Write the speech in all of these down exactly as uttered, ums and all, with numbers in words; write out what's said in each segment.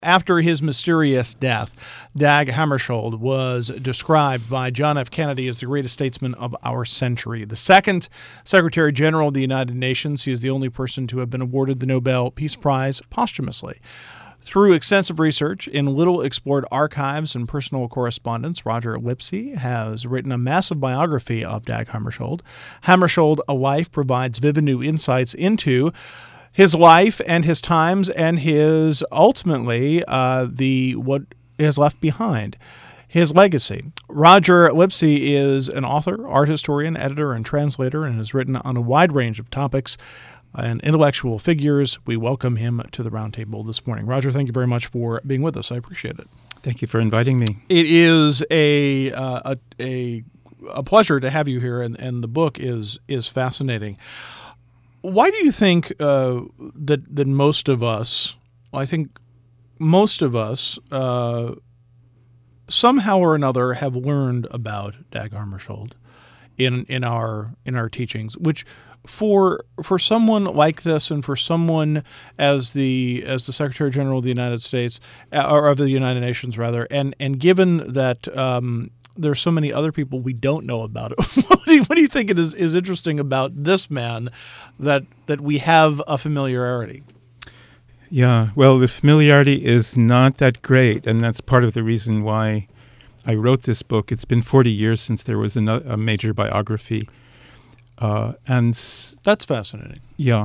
After his mysterious death, Dag Hammarskjöld was described by John F. Kennedy as the greatest statesman of our century. The second Secretary General of the United Nations, he is the only person to have been awarded the Nobel Peace Prize posthumously. Through extensive research in little-explored archives and personal correspondence, Roger Lipsey has written a massive biography of Dag Hammarskjöld. Hammarskjöld, A Life, provides vivid new insights into his life and his times and his, ultimately, uh, the what is left behind, his legacy. Roger Lipsey is an author, art historian, editor, and translator, and has written on a wide range of topics and intellectual figures. We welcome him to the roundtable this morning. Roger, thank you very much for being with us. I appreciate it. Thank you for inviting me. It is a uh, a, a a pleasure to have you here, and, and the book is is fascinating. Why do you think uh, that that most of us, I think most of us, uh, somehow or another have learned about Dag Hammarskjöld in in our in our teachings, which for for someone like this, and for someone as the as the Secretary General of the United States, or of the United Nations rather, and and given that um, there's so many other people we don't know about it, what, do you, what do you think it is is interesting about this man that that we have a familiarity? Yeah, well, the familiarity is not that great, and that's part of the reason why I wrote this book. It's been forty years since there was a, a major biography. Uh, and that's fascinating. Yeah.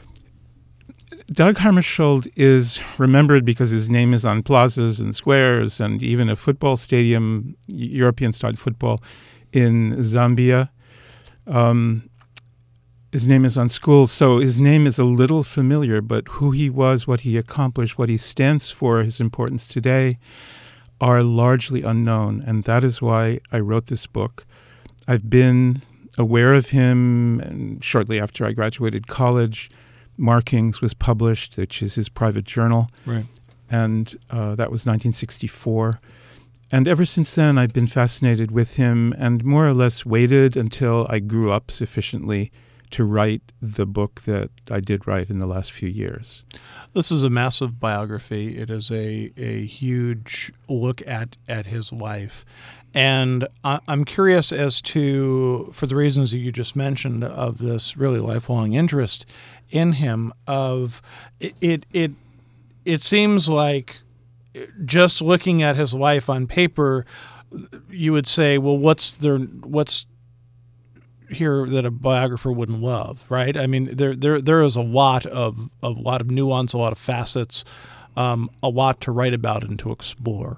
Dag Hammarskjöld is remembered because his name is on plazas and squares and even a football stadium, European-style football, in Zambia. Um, his name is on schools, so his name is a little familiar, but who he was, what he accomplished, what he stands for, his importance today, are largely unknown, and that is why I wrote this book. I've been aware of him, and shortly after I graduated college, Markings was published, which is his private journal, right? And uh, that was nineteen sixty-four. And ever since then, I've been fascinated with him and more or less waited until I grew up sufficiently to write the book that I did write in the last few years. This is a massive biography. It is a, a huge look at, at his life. And I, I'm curious as to, for the reasons that you just mentioned, of this really lifelong interest in him, of it, it, it, it seems like just looking at his life on paper, you would say, well, what's there, what's here that a biographer wouldn't love, right? I mean, there, there, there is a lot of, of a lot of nuance, a lot of facets, um, a lot to write about and to explore.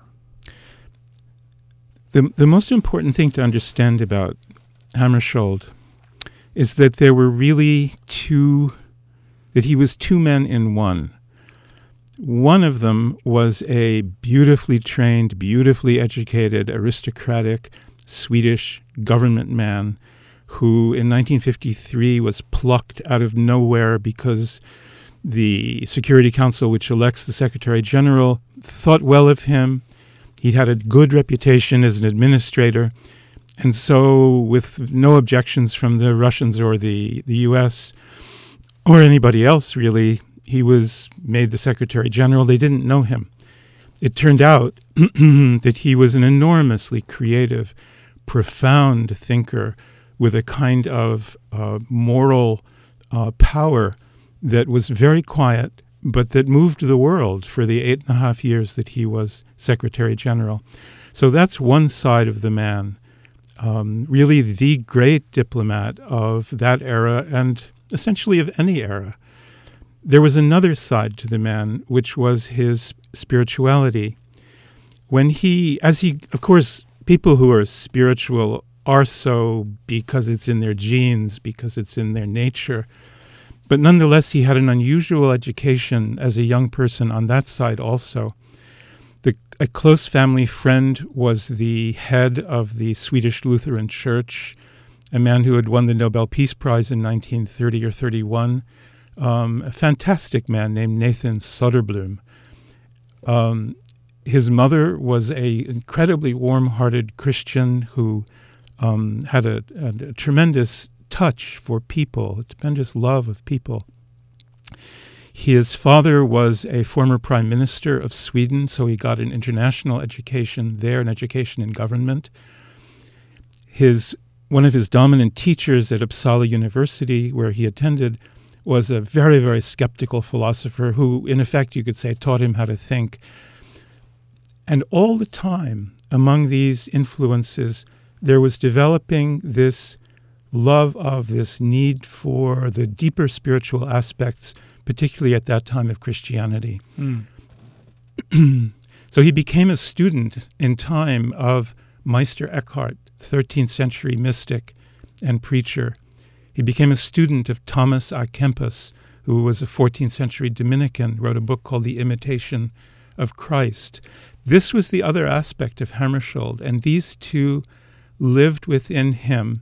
The the most important thing to understand about Hammarskjöld is that there were really two, that he was two men in one. One of them was a beautifully trained, beautifully educated, aristocratic Swedish government man who in nineteen fifty-three was plucked out of nowhere because the Security Council, which elects the Secretary General, thought well of him. He had a good reputation as an administrator, and so with no objections from the Russians or the, the U S or anybody else, really, he was made the Secretary General. They didn't know him. It turned out that he was an enormously creative, profound thinker with a kind of uh, moral uh, power that was very quiet, but that moved the world for the eight and a half years that he was Secretary General. So that's one side of the man, um, really the great diplomat of that era and essentially of any era. There was another side to the man, which was his spirituality. When he, as he, of course, people who are spiritual are so because it's in their genes, because it's in their nature. But nonetheless, he had an unusual education as a young person on that side also. The, a close family friend was the head of the Swedish Lutheran Church, a man who had won the Nobel Peace Prize in nineteen thirty or thirty-one, um, a fantastic man named Nathan Soderblom. Um, his mother was a incredibly warm-hearted Christian who um, had a, a, a tremendous touch for people, a tremendous love of people. His father was a former prime minister of Sweden, so he got an international education there, an education in government. His one of his dominant teachers at Uppsala University, where he attended, was a very, very skeptical philosopher who, in effect, you could say, taught him how to think. And all the time, among these influences, there was developing this love of, this need for the deeper spiritual aspects, particularly at that time of Christianity. Mm. So he became a student in time of Meister Eckhart, thirteenth century mystic and preacher. He became a student of Thomas à Kempis, who was a fourteenth century Dominican, wrote a book called The Imitation of Christ. This was the other aspect of Hammarskjöld, and these two lived within him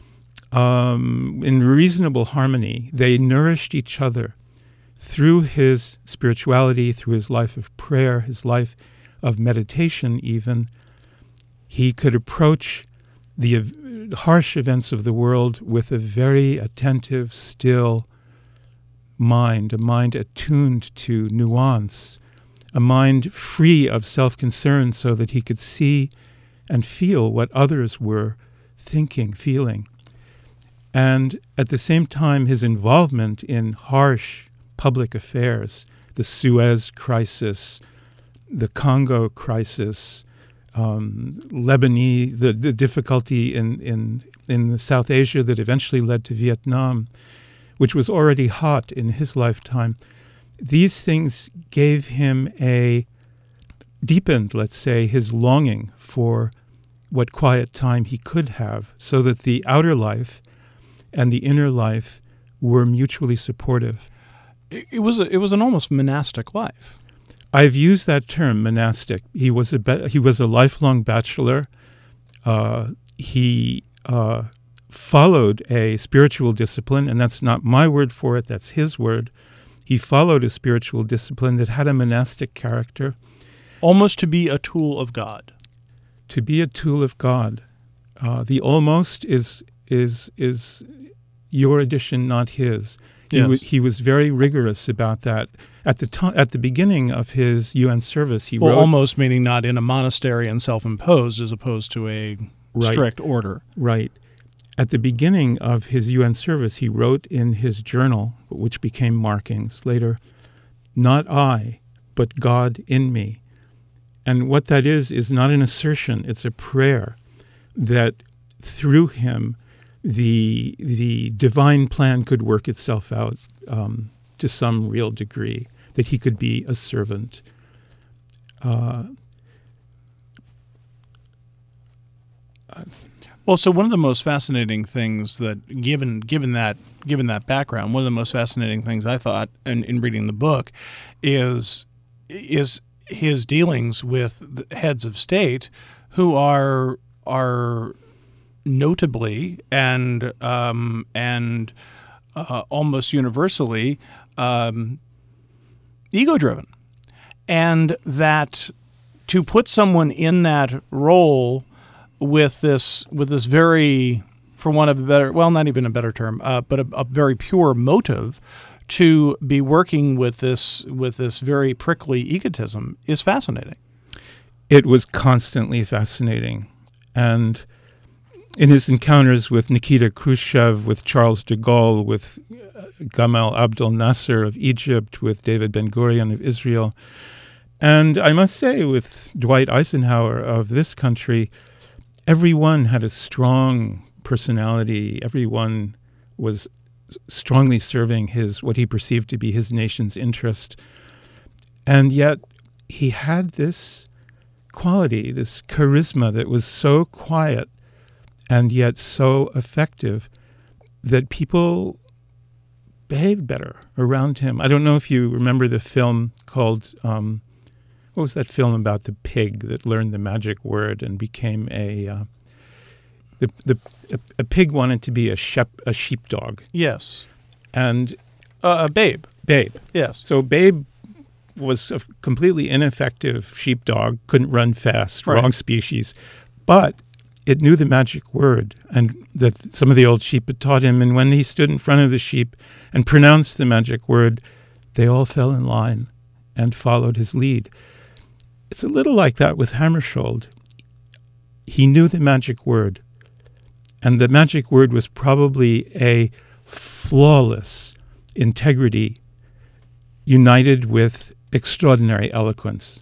um, in reasonable harmony. They nourished each other through his spirituality, through his life of prayer, his life of meditation even. He could approach the ev- harsh events of the world with a very attentive, still mind, a mind attuned to nuance, a mind free of self-concern so that he could see and feel what others were thinking, feeling. And at the same time, his involvement in harsh public affairs, the Suez crisis, the Congo crisis, um, Lebanese, the, the difficulty in, in, in South Asia that eventually led to Vietnam, which was already hot in his lifetime. These things gave him a, deepened, let's say, his longing for what quiet time he could have, so that the outer life and the inner life were mutually supportive. It, it was a, it was an almost monastic life. I've used that term, monastic. He was a be- he was a lifelong bachelor. Uh, he uh, followed a spiritual discipline, and that's not my word for it, that's his word. He followed a spiritual discipline that had a monastic character. Almost to be a tool of God. To be a tool of God. Uh, the almost is is is your addition, not his. He, yes. w- he was very rigorous about that. At the to- at the beginning of his U N service, he well, wrote... almost meaning not in a monastery and self-imposed as opposed to a right, strict order. Right. At the beginning of his U N service, he wrote in his journal, which became markings later, "Not I, but God in me." And what that is, is not an assertion, it's a prayer that through him, the the divine plan could work itself out um, to some real degree, that he could be a servant. Uh, Well, so one of the most fascinating things that, given given that given that background, one of the most fascinating things I thought in, in reading the book is is his dealings with the heads of state who are are notably and um, and uh, almost universally um, ego-driven, and that to put someone in that role with this with this very, for want of a better, well, not even a better term, uh, but a, a very pure motive to be working with this with this very prickly egotism is fascinating. It was constantly fascinating. And in his encounters with Nikita Khrushchev, with Charles de Gaulle, with Gamal Abdel Nasser of Egypt, with David Ben-Gurion of Israel, and I must say with Dwight Eisenhower of this country, everyone had a strong personality. Everyone was strongly serving his, what he perceived to be his nation's interest. And yet he had this quality, this charisma that was so quiet and yet so effective that people behaved better around him. I don't know if you remember the film called, um, what was that film about the pig that learned the magic word and became a, uh, the the a, a pig wanted to be a shep, a sheepdog. Yes. And uh, Babe. Babe. Yes. So Babe was a completely ineffective sheepdog, couldn't run fast, right. Wrong species, but it knew the magic word, and that some of the old sheep had taught him. And when he stood in front of the sheep and pronounced the magic word, they all fell in line and followed his lead. It's a little like that with Hammarskjöld. He knew the magic word, and the magic word was probably a flawless integrity united with extraordinary eloquence.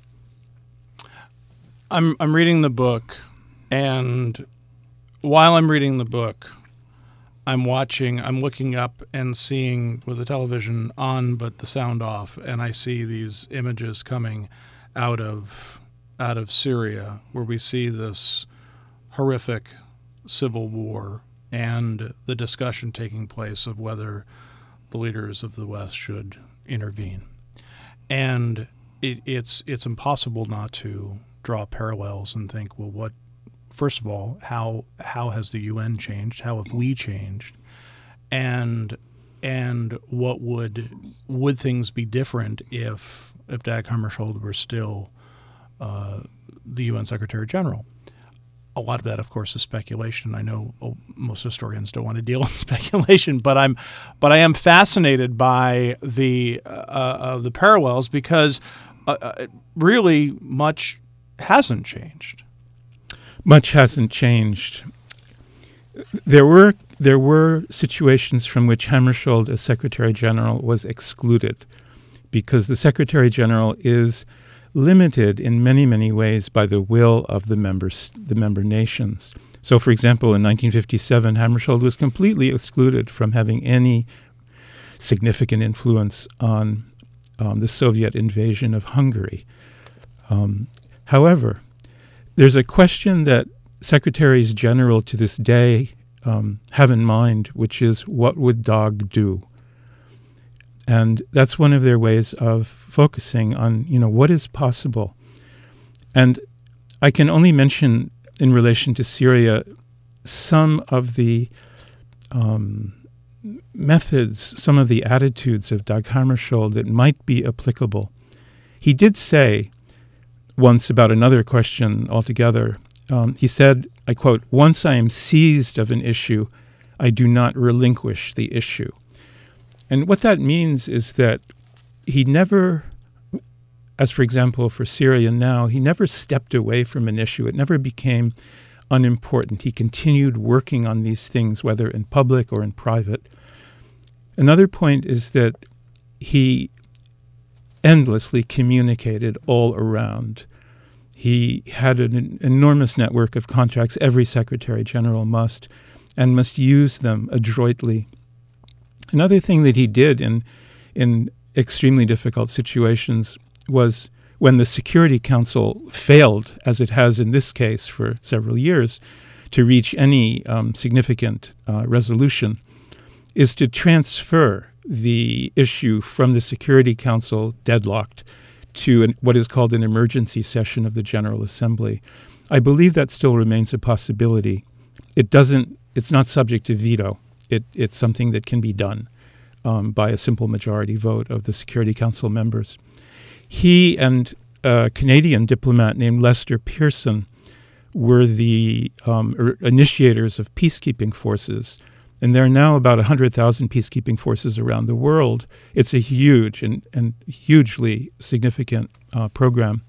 I'm I'm reading the book, and while I'm reading the book, I'm watching, I'm looking up and seeing with the television on but the sound off, and I see these images coming out of out of Syria, where we see this horrific civil war and the discussion taking place of whether the leaders of the West should intervene. And it, it's it's impossible not to draw parallels and think, well, what, first of all, how how has the U N changed? How have we changed? And and what would would things be different if if Dag Hammarskjöld were still uh, the U N Secretary General? A lot of that, of course, is speculation. I know most historians don't want to deal in speculation, but I'm, but I am fascinated by the uh, uh, the parallels because uh, uh, really much hasn't changed. Much hasn't changed. There were there were situations from which Hammarskjöld, as Secretary General, was excluded, because the Secretary General is limited in many, many ways by the will of the members, the member nations. So, for example, in nineteen fifty-seven, Hammarskjöld was completely excluded from having any significant influence on um, the Soviet invasion of Hungary. Um, however, there's a question that Secretaries General to this day um, have in mind, which is, what would Dag do? And that's one of their ways of focusing on, you know, what is possible. And I can only mention, in relation to Syria, some of the um, methods, some of the attitudes of Dag Hammarskjöld that might be applicable. He did say once about another question altogether, um, he said, I quote, "Once I am seized of an issue, I do not relinquish the issue." And what that means is that he never, as for example for Syria now, he never stepped away from an issue. It never became unimportant. He continued working on these things, whether in public or in private. Another point is that he endlessly communicated all around. He had an enormous network of contacts, every Secretary General must, and must use them adroitly. Another thing that he did in in extremely difficult situations was, when the Security Council failed, as it has in this case for several years, to reach any um, significant uh, resolution, is to transfer the issue from the Security Council deadlocked to an, what is called an emergency session of the General Assembly. I believe that still remains a possibility. It doesn't. It's not subject to veto. It, it's something that can be done um, by a simple majority vote of the Security Council members. He and a Canadian diplomat named Lester Pearson were the um, er, initiators of peacekeeping forces, and there are now about one hundred thousand peacekeeping forces around the world. It's a huge and, and hugely significant uh, program.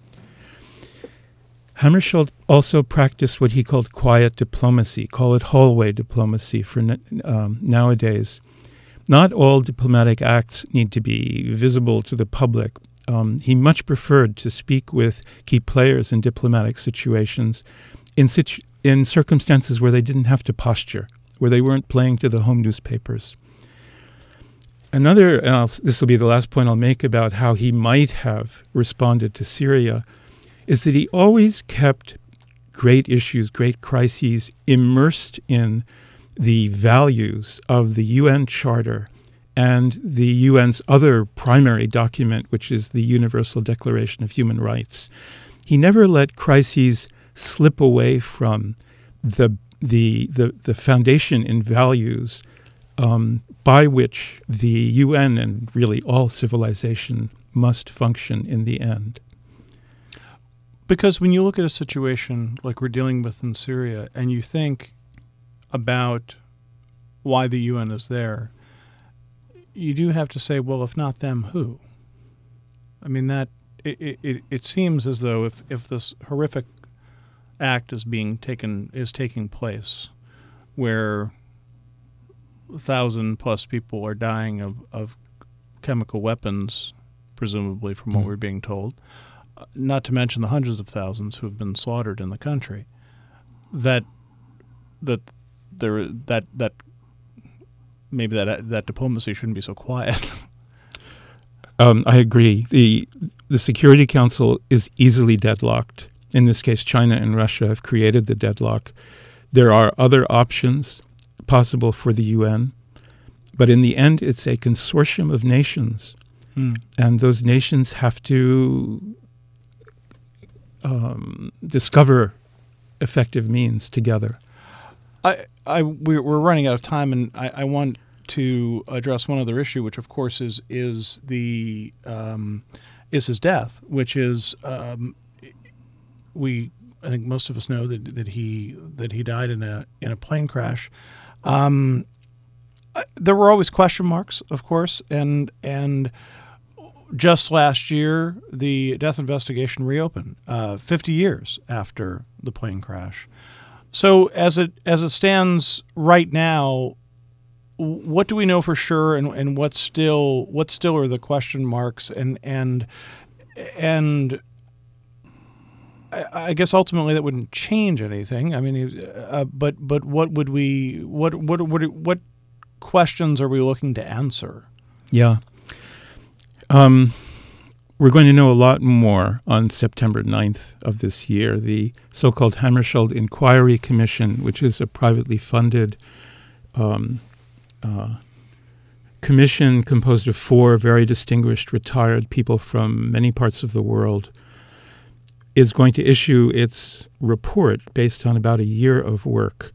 Hammarskjöld also practiced what he called quiet diplomacy, call it hallway diplomacy for um, nowadays. Not all diplomatic acts need to be visible to the public. Um, he much preferred to speak with key players in diplomatic situations in, situ- in circumstances where they didn't have to posture, where they weren't playing to the home newspapers. Another, and I'll, this will be the last point I'll make about how he might have responded to Syria, is that he always kept great issues, great crises immersed in the values of the U N Charter and the U N's other primary document, which is the Universal Declaration of Human Rights. He never let crises slip away from the the the, the foundation in values um, by which the U N and really all civilization must function in the end. Because when you look at a situation like we're dealing with in Syria and you think about why the U N is there, you do have to say, well, if not them, who? I mean, that it, it, it seems as though if, if this horrific act is being taken is taking place, where a thousand plus people are dying of, of chemical weapons, presumably from what Mm. we're being told, uh, not to mention the hundreds of thousands who have been slaughtered in the country, that that there that that maybe that that diplomacy shouldn't be so quiet. Um, I agree. The the Security Council is easily deadlocked. In this case, China and Russia have created the deadlock. There are other options possible for the U N, but in the end, it's a consortium of nations, Hmm. and those nations have to um, discover effective means together. I, I, we're we're running out of time, and I, I want to address one other issue, which of course is is the um, is his death, which is um, we I think most of us know that that he that he died in a in a plane crash. Um, I- there were always question marks, of course, and and just last year the death investigation reopened, uh, fifty years after the plane crash. So as it as it stands right now, w- what do we know for sure, and, and what still what still are the question marks, and and and I, I guess ultimately that wouldn't change anything. I mean, uh, but but what would we what what what what questions are we looking to answer? Yeah. Um, we're going to know a lot more on September ninth of this year. The so-called Hammarskjöld Inquiry Commission, which is a privately funded um, uh, commission composed of four very distinguished retired people from many parts of the world, is going to issue its report based on about a year of work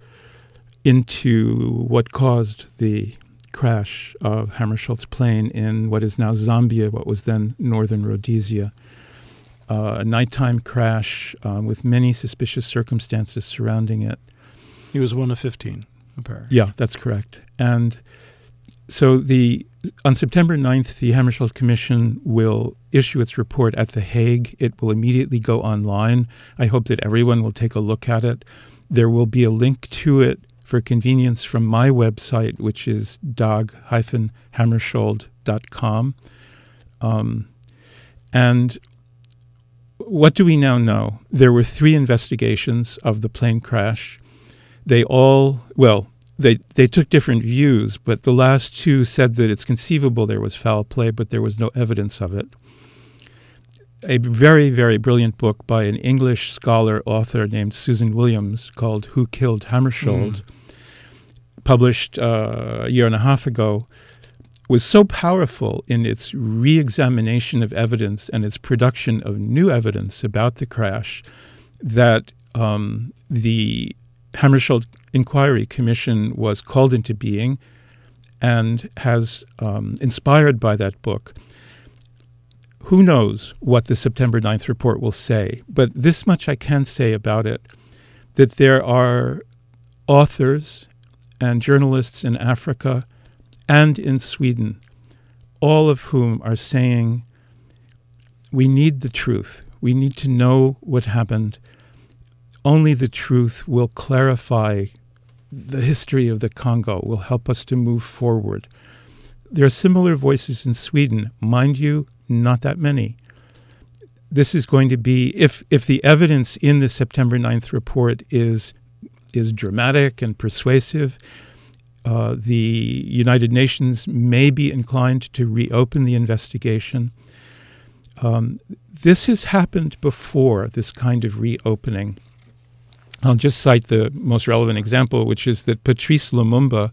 into what caused the crash of Hammarskjöld's plane in what is now Zambia, what was then northern Rhodesia. Uh, a nighttime crash uh, with many suspicious circumstances surrounding it. He was one of fifteen, apparently. Yeah, that's correct. And so the on September ninth, the Hammarskjöld Commission will issue its report at The Hague. It will immediately go online. I hope that everyone will take a look at it. There will be a link to it for convenience from my website, which is dag dash hammarskjold dot com. Um, and what do we now know? There were three investigations of the plane crash. They all, well, they, they took different views, but the last two said that it's conceivable there was foul play, but there was no evidence of it. A very, very brilliant book by an English scholar author named Susan Williams called Who Killed Hammarskjöld, mm. published uh, a year and a half ago, was so powerful in its re-examination of evidence and its production of new evidence about the crash that um, the Hammarskjöld Inquiry Commission was called into being and has, um, inspired by that book. Who knows what the September ninth report will say, but this much I can say about it, that there are authors and journalists in Africa and in Sweden, all of whom are saying, we need the truth. We need to know what happened. Only the truth will clarify the history of the Congo, will help us to move forward. There are similar voices in Sweden, mind you, not that many. This is going to be, if if the evidence in the September ninth report is is dramatic and persuasive, uh, the United Nations may be inclined to reopen the investigation. Um, this has happened before, this kind of reopening. I'll just cite the most relevant example, which is that Patrice Lumumba,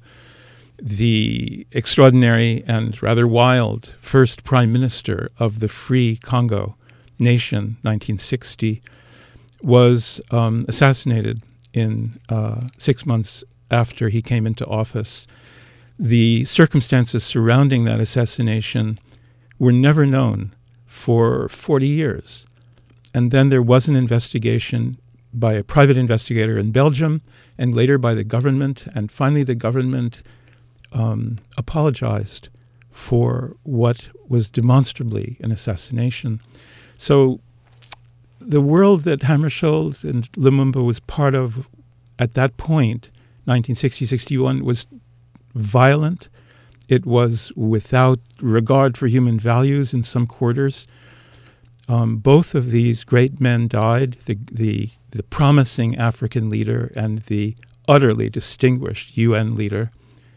the extraordinary and rather wild first prime minister of the Free Congo nation, nineteen sixty, was um, assassinated in uh, six months after he came into office. The circumstances surrounding that assassination were never known for forty years. And then there was an investigation by a private investigator in Belgium, and later by the government, and finally the government um, apologized for what was demonstrably an assassination. So the world that Hammarskjöld and Lumumba was part of at that point, nineteen sixty, sixty-one, was violent. It was without regard for human values in some quarters. Um, both of these great men died, the, the, the promising African leader and the utterly distinguished U N leader.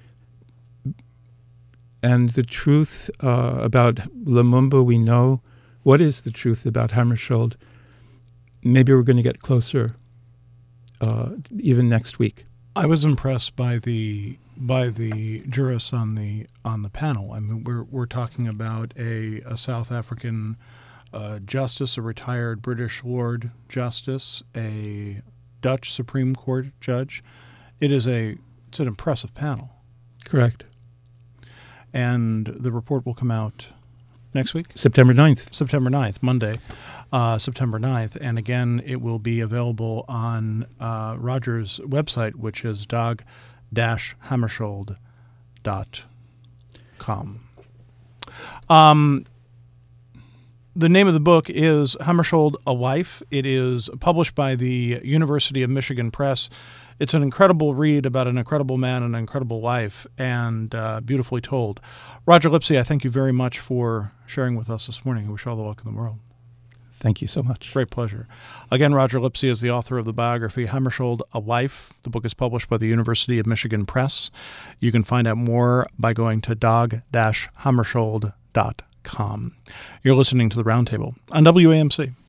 And the truth uh, about Lumumba, we know. What is the truth about Hammarskjöld? Maybe we're going to get closer uh, even next week. I was impressed by the by the jurists on the on the panel. I mean, we're we're talking about a, a South African uh, justice, a retired British Lord Justice, a Dutch Supreme Court judge. It is a it's an impressive panel. Correct. And the report will come out next week? September ninth. September ninth, Monday, uh, September ninth. And again, it will be available on uh, Roger's website, which is dag dash hammarskjöld dot com. Um, the name of the book is Hammarskjöld, A Life. It is published by the University of Michigan Press. It's an incredible read about an incredible man and an incredible life, and uh, beautifully told. Roger Lipsey, I thank you very much for sharing with us this morning. I wish you all the luck in the world. Thank you so much. Great pleasure. Again, Roger Lipsey is the author of the biography Hammarskjöld, A Life. The book is published by the University of Michigan Press. You can find out more by going to dag dash hammarskjöld dot com. You're listening to The Roundtable on W A M C.